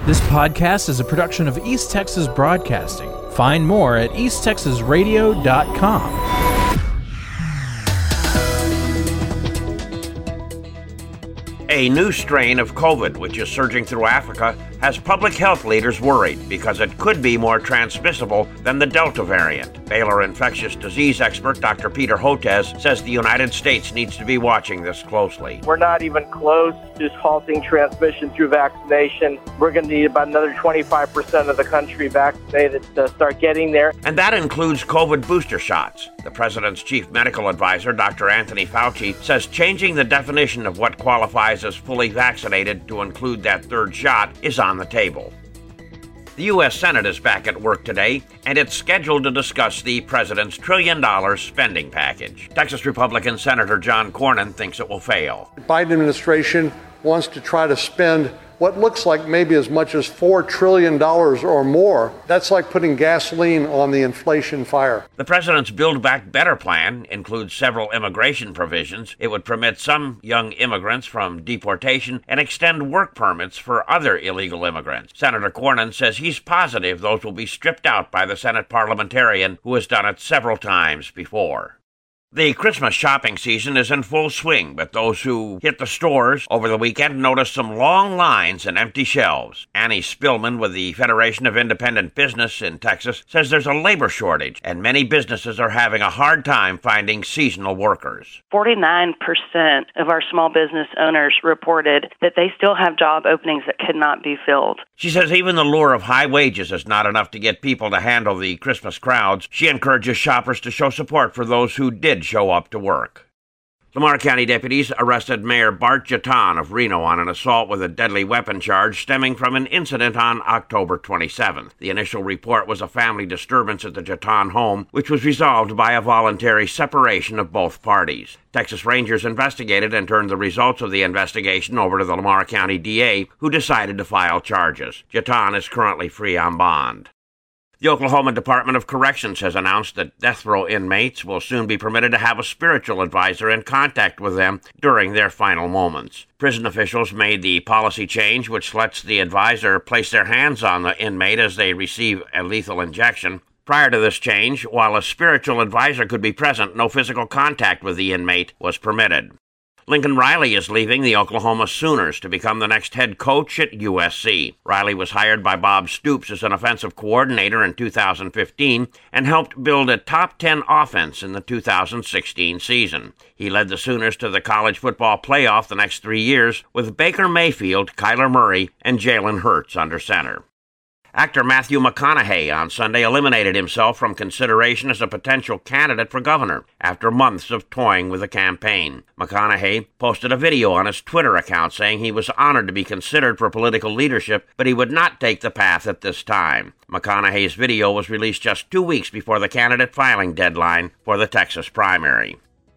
This podcast is a production of East Texas Broadcasting. Find more at easttexasradio.com. A new strain of COVID, which is surging through Africa, has public health leaders worried because it could be more transmissible than the Delta variant. Baylor infectious disease expert Dr. Peter Hotez says the United States needs to be watching this closely. We're not even close to halting transmission through vaccination. We're going to need about another 25% of the country vaccinated to start getting there. And that includes COVID booster shots. The president's chief medical advisor, Dr. Anthony Fauci, says changing the definition of what qualifies as fully vaccinated to include that third shot is on the table. The U.S. Senate is back at work today, and it's scheduled to discuss the president's $1 trillion spending package. Texas Republican Senator John Cornyn thinks it will fail. The Biden administration wants to try to spend what looks like maybe as much as $4 trillion or more. That's like putting gasoline on the inflation fire. The president's Build Back Better plan includes several immigration provisions. It would permit some young immigrants from deportation and extend work permits for other illegal immigrants. Senator Cornyn says he's positive those will be stripped out by the Senate parliamentarian who has done it several times before. The Christmas shopping season is in full swing, but those who hit the stores over the weekend noticed some long lines and empty shelves. Annie Spillman with the Federation of Independent Business in Texas says there's a labor shortage, and many businesses are having a hard time finding seasonal workers. 49% of our small business owners reported that they still have job openings that could not be filled. She says even the lure of high wages is not enough to get people to handle the Christmas crowds. She encourages shoppers to show support for those who did show up to work. Lamar County deputies arrested Mayor Bart Jatan of Reno on an assault with a deadly weapon charge stemming from an incident on October 27th. The initial report was a family disturbance at the Jatan home, which was resolved by a voluntary separation of both parties. Texas Rangers investigated and turned the results of the investigation over to the Lamar County DA, who decided to file charges. Jatan is currently free on bond. The Oklahoma Department of Corrections has announced that death row inmates will soon be permitted to have a spiritual advisor in contact with them during their final moments. Prison officials made the policy change, which lets the advisor place their hands on the inmate as they receive a lethal injection. Prior to this change, while a spiritual advisor could be present, no physical contact with the inmate was permitted. Lincoln Riley is leaving the Oklahoma Sooners to become the next head coach at USC. Riley was hired by Bob Stoops as an offensive coordinator in 2015 and helped build a top 10 offense in the 2016 season. He led the Sooners to the college football playoff the next 3 years with Baker Mayfield, Kyler Murray, and Jalen Hurts under center. Actor Matthew McConaughey on Sunday eliminated himself from consideration as a potential candidate for governor after months of toying with the campaign. McConaughey posted a video on his Twitter account saying he was honored to be considered for political leadership, but he would not take the path at this time. McConaughey's video was released just 2 weeks before the candidate filing deadline for the Texas primary.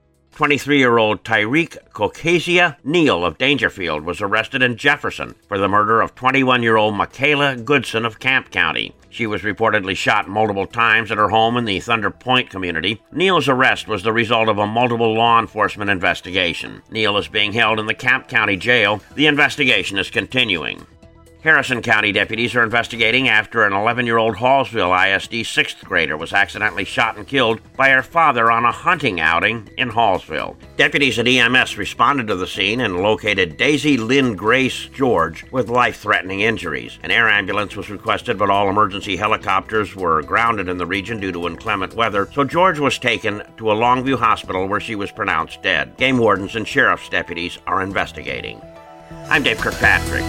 23-year-old Tyreek Kokezia Neal of Dangerfield was arrested in Jefferson for the murder of 21-year-old Michaela Goodson of Camp County. She was reportedly shot multiple times at her home in the Thunder Point community. Neal's arrest was the result of a multiple law enforcement investigation. Neal is being held in the Camp County jail. The investigation is continuing. Harrison County deputies are investigating after an 11-year-old Hallsville ISD 6th grader was accidentally shot and killed by her father on a hunting outing in Hallsville. Deputies at EMS responded to the scene and located Daisy Lynn Grace George with life-threatening injuries. An air ambulance was requested, but all emergency helicopters were grounded in the region due to inclement weather, so George was taken to a Longview hospital where she was pronounced dead. Game wardens and sheriff's deputies are investigating. I'm Dave Kirkpatrick.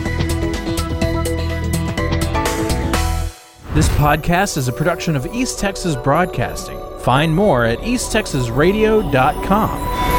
This podcast is a production of East Texas Broadcasting. Find more at easttexasradio.com.